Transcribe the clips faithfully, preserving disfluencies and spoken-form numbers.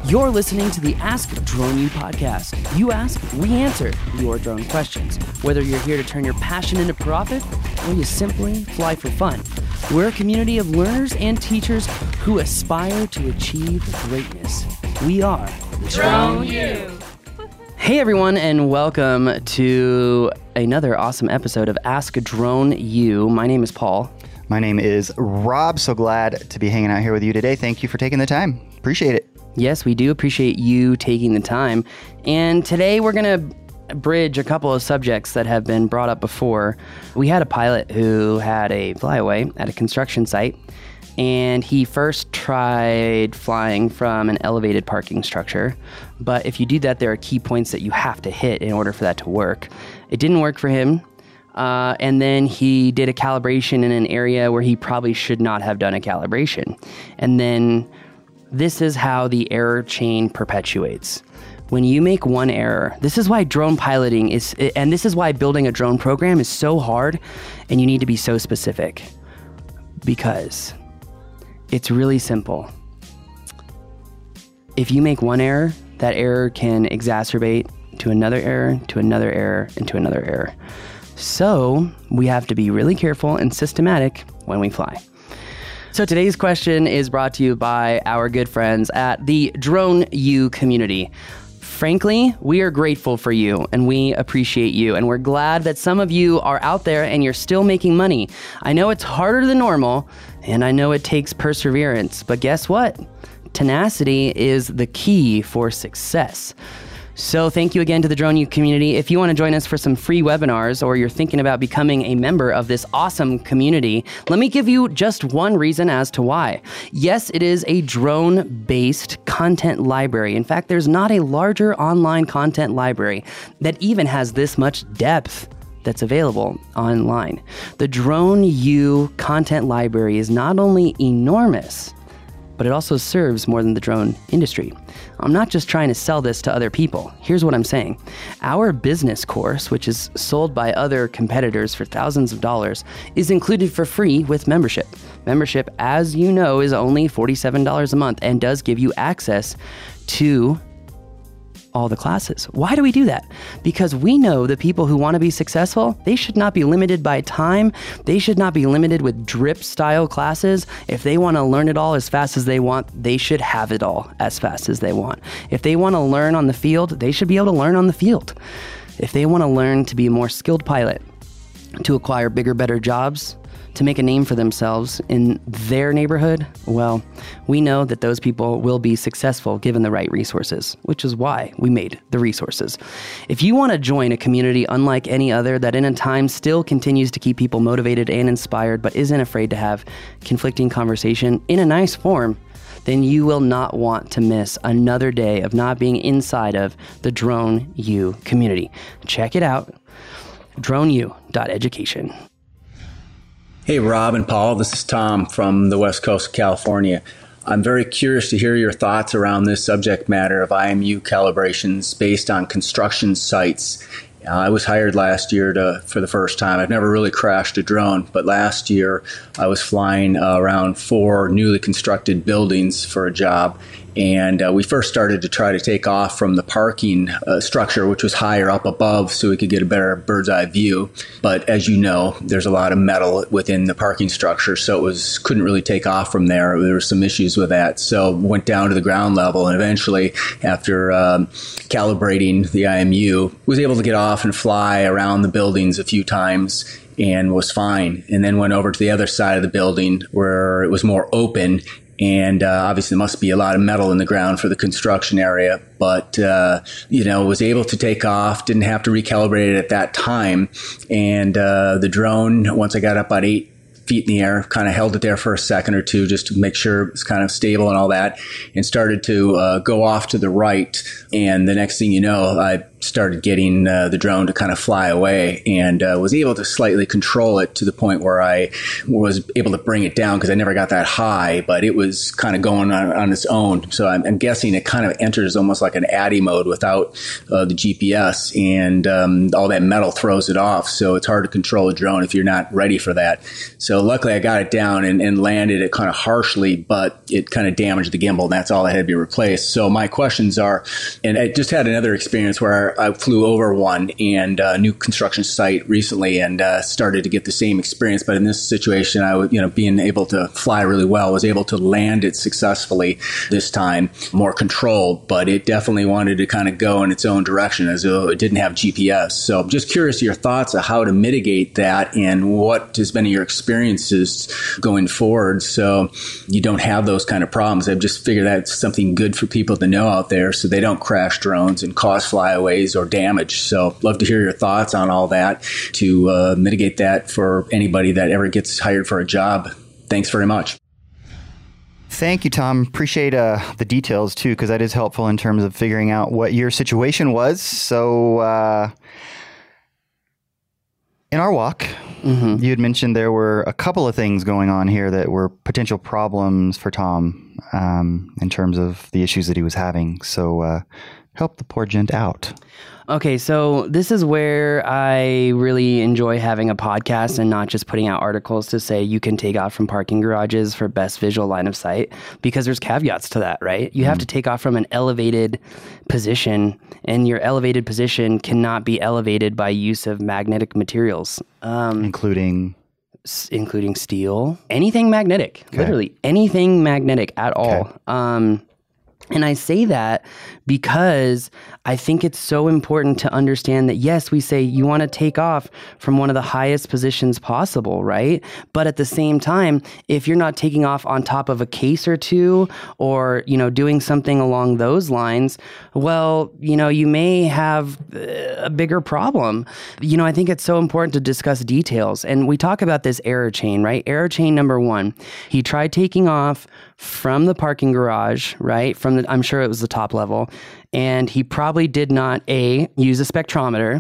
You're listening to the Ask Drone U podcast. You ask, we answer your drone questions. Whether you're here to turn your passion into profit or you simply fly for fun, we're a community of learners and teachers who aspire to achieve greatness. We are Drone U. Hey everyone, and welcome to another awesome episode of Ask Drone U. My name is Paul. My name is Rob. So glad to be hanging out here with you today. Thank you for taking the time. Appreciate it. Yes, we do appreciate you taking the time. And today we're going to bridge a couple of subjects that have been brought up before. We had a pilot who had a flyaway at a construction site, and he first tried flying from an elevated parking structure. But if you do that, there are key points that you have to hit in order for that to work. It didn't work for him. Uh, and then he did a calibration in an area where he probably should not have done a calibration. And then this is how the error chain perpetuates. When you make one error, this is why drone piloting is, and this is why building a drone program is so hard, and you need to be so specific, because it's really simple. If you make one error, that error can exacerbate to another error, to another error, and to another error. So we have to be really careful and systematic when we fly. So today's question is brought to you by our good friends at the Drone U community. Frankly, we are grateful for you and we appreciate you, and we're glad that some of you are out there and you're still making money. I know it's harder than normal, and I know it takes perseverance, but guess what? Tenacity is the key for success. So thank you again to the Drone U community. If you want to join us for some free webinars, or you're thinking about becoming a member of this awesome community, let me give you just one reason as to why. Yes, it is a drone-based content library. In fact, there's not a larger online content library that even has this much depth that's available online. The Drone U content library is not only enormous, but it also serves more than the drone industry. I'm not just trying to sell this to other people. Here's what I'm saying. Our business course, which is sold by other competitors for thousands of dollars, is included for free with membership. Membership, as you know, is only forty-seven dollars a month and does give you access to all the classes. Why do we do that? Because we know the people who want to be successful, they should not be limited by time. They should not be limited with drip style classes. If they want to learn it all as fast as they want, they should have it all as fast as they want. If they want to learn on the field, they should be able to learn on the field. If they want to learn to be a more skilled pilot, to acquire bigger, better jobs, to make a name for themselves in their neighborhood, well, we know that those people will be successful given the right resources, which is why we made the resources. If you want to join a community unlike any other that in a time still continues to keep people motivated and inspired, but isn't afraid to have conflicting conversation in a nice form, then you will not want to miss another day of not being inside of the Drone U community. Check it out, drone u dot education. Hey, Rob and Paul, this is Tom from the West Coast of California. I'm very curious to hear your thoughts around this subject matter of I M U calibrations based on construction sites. Uh, I was hired last year to, for the first time. I've never really crashed a drone, but last year I was flying uh, around four newly constructed buildings for a job. And uh, we first started to try to take off from the parking uh, structure, which was higher up above, so we could get a better bird's eye view. But as you know, there's a lot of metal within the parking structure, so it was couldn't really take off from there. There were some issues with that. So went down to the ground level, and eventually, after um, calibrating the I M U, was able to get off and fly around the buildings a few times and was fine. And then went over to the other side of the building where it was more open. And uh, obviously there must be a lot of metal in the ground for the construction area, but, uh, you know, was able to take off, didn't have to recalibrate it at that time. And uh, the drone, once I got up about eight feet in the air, kind of held it there for a second or two just to make sure it was kind of stable and all that, and started to uh, go off to the right. And the next thing you know, I started getting uh, the drone to kind of fly away, and uh, was able to slightly control it to the point where I was able to bring it down because I never got that high, but it was kind of going on, on its own. So I'm, I'm guessing it kind of enters almost like an A D I mode without uh, the G P S, and um, all that metal throws it off. So it's hard to control a drone if you're not ready for that. So So luckily I got it down and, and landed it kind of harshly, but it kind of damaged the gimbal. And that's all that had to be replaced. So my questions are, and I just had another experience where I flew over one and a new construction site recently and uh, started to get the same experience. But in this situation, I was, you know, being able to fly really well, was able to land it successfully this time, more controlled, but it definitely wanted to kind of go in its own direction as though it didn't have G P S. So I'm just curious your thoughts of how to mitigate that and what has been your experiences going forward so you don't have those kind of problems. I've just figured that's something good for people to know out there so they don't crash drones and cause flyaways or damage. So love to hear your thoughts on all that to uh, mitigate that for anybody that ever gets hired for a job. Thanks very much. Thank you, Tom. Appreciate uh, the details, too, because that is helpful in terms of figuring out what your situation was. So uh, in our walk, mm-hmm. you had mentioned there were a couple of things going on here that were potential problems for Tom um, in terms of the issues that he was having. So uh, help the poor gent out. Okay, so this is where I really enjoy having a podcast and not just putting out articles to say you can take off from parking garages for best visual line of sight, because there's caveats to that, right? You mm. have to take off from an elevated position, and your elevated position cannot be elevated by use of magnetic materials. Um, including? S- including steel. Anything magnetic, okay. literally anything magnetic at all. Okay. Um, and I say that because I think it's so important to understand that, yes, we say you want to take off from one of the highest positions possible, right? But at the same time, if you're not taking off on top of a case or two or, you know, doing something along those lines, well, you know, you may have a bigger problem. You know, I think it's so important to discuss details. And we talk about this error chain, right? Error chain number one, he tried taking off from the parking garage, right? From the, I'm sure it was the top level. And he probably did not, A, use a spectrometer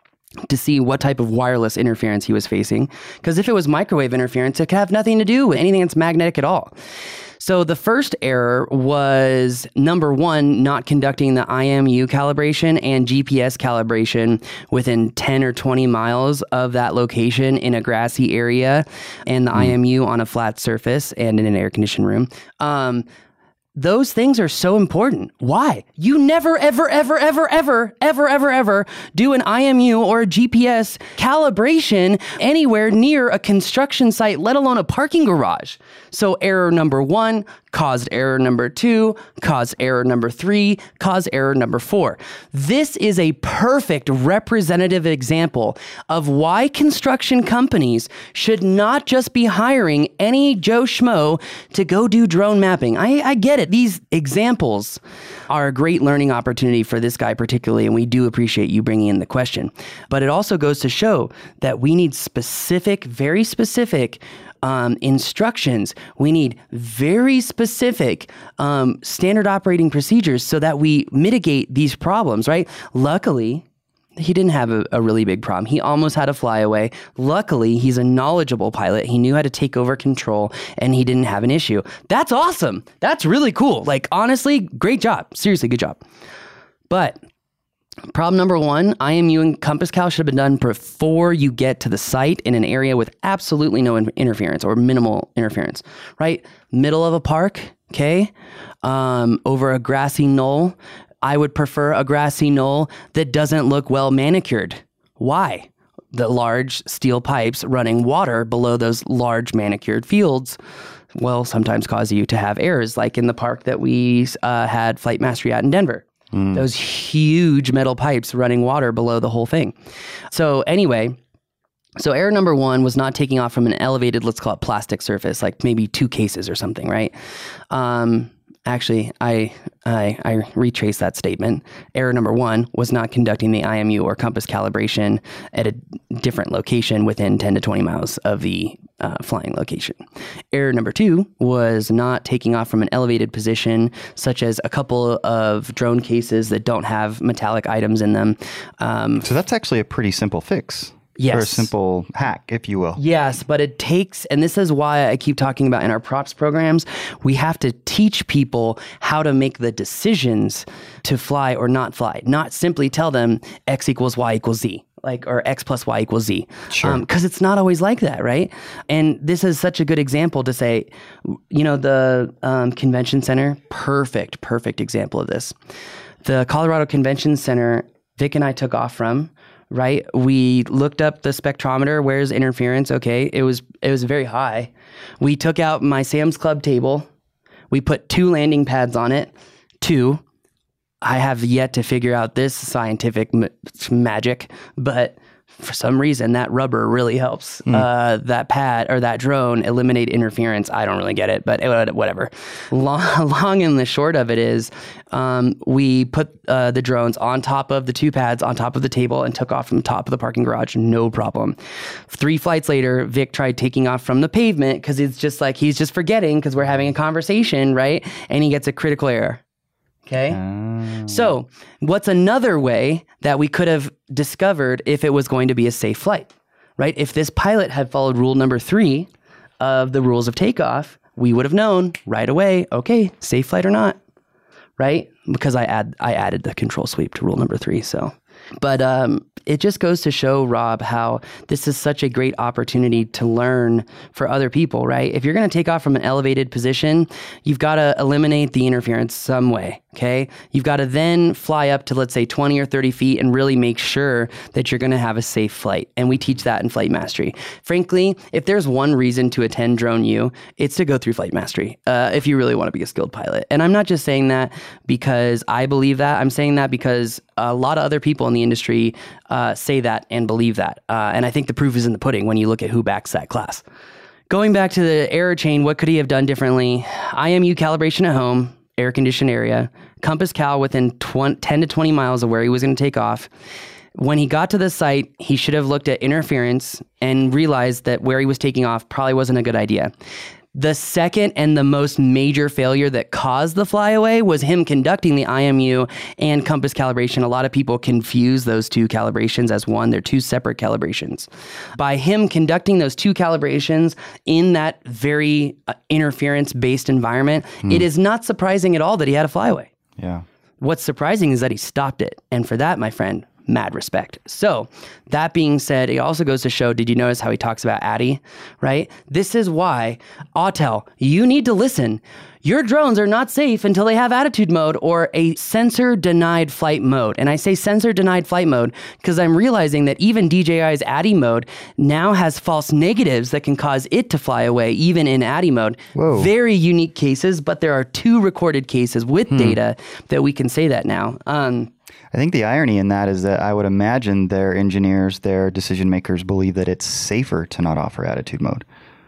to see what type of wireless interference he was facing. Because if it was microwave interference, it could have nothing to do with anything that's magnetic at all. So the first error was, number one, not conducting the I M U calibration and G P S calibration within ten or twenty miles of that location in a grassy area, and the mm. I M U on a flat surface and in an air-conditioned room. Um, Those things are so important. Why? You never, ever, ever, ever, ever, ever, ever, ever do an I M U or a G P S calibration anywhere near a construction site, let alone a parking garage. So error number one caused error number two, caused error number three, caused error number four. This is a perfect representative example of why construction companies should not just be hiring any Joe Schmo to go do drone mapping. I, I get it. These examples are a great learning opportunity for this guy particularly, and we do appreciate you bringing in the question. But it also goes to show that we need specific, very specific um, instructions. We need very specific um, standard operating procedures so that we mitigate these problems, right? Luckily, he didn't have a, a really big problem. He almost had a flyaway. Luckily, he's a knowledgeable pilot. He knew how to take over control, and he didn't have an issue. That's awesome. That's really cool. Like, honestly, great job. Seriously, good job. But problem number one, I M U and Compass Cal should have been done before you get to the site in an area with absolutely no in- interference or minimal interference, right? Middle of a park, okay? Um, over a grassy knoll. I would prefer a grassy knoll that doesn't look well manicured. Why? The large steel pipes running water below those large manicured fields will sometimes cause you to have errors, like in the park that we uh, had Flight Mastery at in Denver. Mm. Those huge metal pipes running water below the whole thing. So anyway, so error number one was not taking off from an elevated, let's call it plastic surface, like maybe two cases or something, right? Um, Actually, I, I I retraced that statement. Error number one was not conducting the I M U or compass calibration at a different location within ten to twenty miles of the uh, flying location. Error number two was not taking off from an elevated position, such as a couple of drone cases that don't have metallic items in them. Um, so that's actually a pretty simple fix. Yes. Or a simple hack, if you will. Yes, but it takes, and this is why I keep talking about in our props programs, we have to teach people how to make the decisions to fly or not fly, not simply tell them X equals Y equals Z. Like, or X plus Y equals Z. Sure. Because um, it's not always like that, right? And this is such a good example to say, you know, the um, convention center, perfect, perfect example of this. The Colorado Convention Center, Vic and I took off from, right? We looked up the spectrometer. Where's interference? Okay, it was it was very high. We took out my Sam's Club table. We put two landing pads on it. Two. I have yet to figure out this scientific m- magic, but for some reason that rubber really helps mm. uh, that pad or that drone eliminate interference. I don't really get it, but it, whatever. Long, long and the short of it is um, we put uh, the drones on top of the two pads on top of the table and took off from the top of the parking garage. No problem. Three flights later, Vic tried taking off from the pavement because it's just like he's just forgetting because we're having a conversation, right? And he gets a critical error. Okay. Oh. So what's another way that we could have discovered if it was going to be a safe flight, right? If this pilot had followed rule number three of the rules of takeoff, we would have known right away, okay, safe flight or not, right? Because I add I added the control sweep to rule number three. So, but um, it just goes to show, Rob, how this is such a great opportunity to learn for other people, right? If you're going to take off from an elevated position, you've got to eliminate the interference some way, okay? You've got to then fly up to, let's say, twenty or thirty feet and really make sure that you're going to have a safe flight. And we teach that in Flight Mastery. Frankly, if there's one reason to attend Drone U, it's to go through Flight Mastery, uh, if you really want to be a skilled pilot. And I'm not just saying that because I believe that. I'm saying that because a lot of other people in the industry uh, say that and believe that. Uh, and I think the proof is in the pudding when you look at who backs that class. Going back to the error chain, what could he have done differently? I M U calibration at home, air-conditioned area, compass cal within twenty, ten to twenty miles of where he was going to take off. When he got to the site, he should have looked at interference and realized that where he was taking off probably wasn't a good idea. The second and the most major failure that caused the flyaway was him conducting the I M U and compass calibration. A lot of people confuse those two calibrations as one. They're two separate calibrations. By him conducting those two calibrations in that very uh, interference-based environment, mm. it is not surprising at all that he had a flyaway. Yeah. What's surprising is that he stopped it. And for that, my friend, mad respect. So that being said, it also goes to show, did you notice how he talks about A D I, right? This is why, Autel, you need to listen. Your drones are not safe until they have attitude mode or a sensor denied flight mode. And I say sensor denied flight mode because I'm realizing that even D J I's A D I mode now has false negatives that can cause it to fly away, even in A D I mode. Whoa. Very unique cases, but there are two recorded cases with hmm. data that we can say that now. Um, I think the irony in that is that I would imagine their engineers, their decision makers believe that it's safer to not offer attitude mode.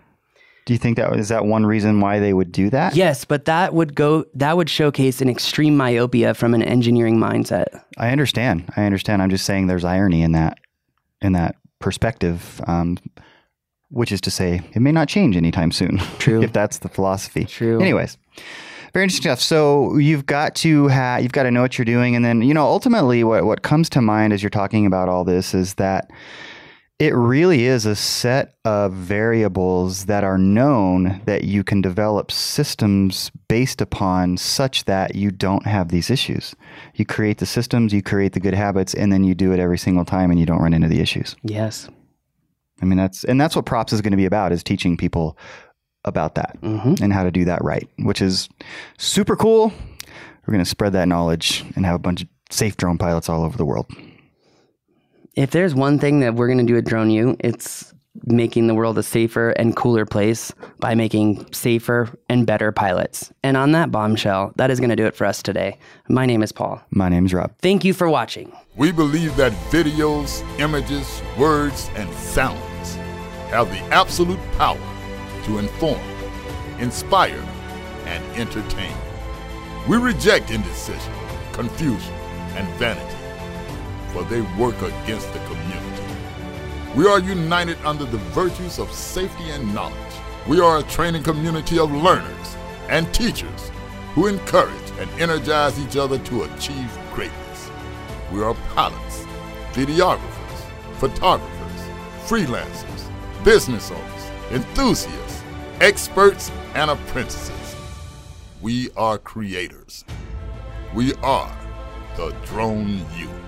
Do you think that is that one reason why they would do that? Yes, but that would go that would showcase an extreme myopia from an engineering mindset. I understand. I understand. I'm just saying there's irony in that in that perspective, um, which is to say it may not change anytime soon. True. If that's the philosophy. True. Anyways. Very interesting stuff. So you've got to ha- you've got to know what you're doing, and then you know ultimately what what comes to mind as you're talking about all this is that it really is a set of variables that are known that you can develop systems based upon such that you don't have these issues. You create the systems, you create the good habits, and then you do it every single time, and you don't run into the issues. Yes. I mean that's and that's what props is going to be about, is teaching people about that mm-hmm. and how to do that right, which is super cool. We're going to spread that knowledge and have a bunch of safe drone pilots all over the world. If there's one thing that we're going to do at Drone U, it's making the world a safer and cooler place by making safer and better pilots. And on that bombshell, that is going to do it for us today. My name is Paul. My name's Rob. Thank you for watching. We believe that videos, images, words, and sounds have the absolute power to inform, inspire, and entertain. We reject indecision, confusion, and vanity, for they work against the community. We are united under the virtues of safety and knowledge. We are a training community of learners and teachers who encourage and energize each other to achieve greatness. We are pilots, videographers, photographers, freelancers, business owners, enthusiasts, experts, and apprentices. We are creators. We are the Drone U.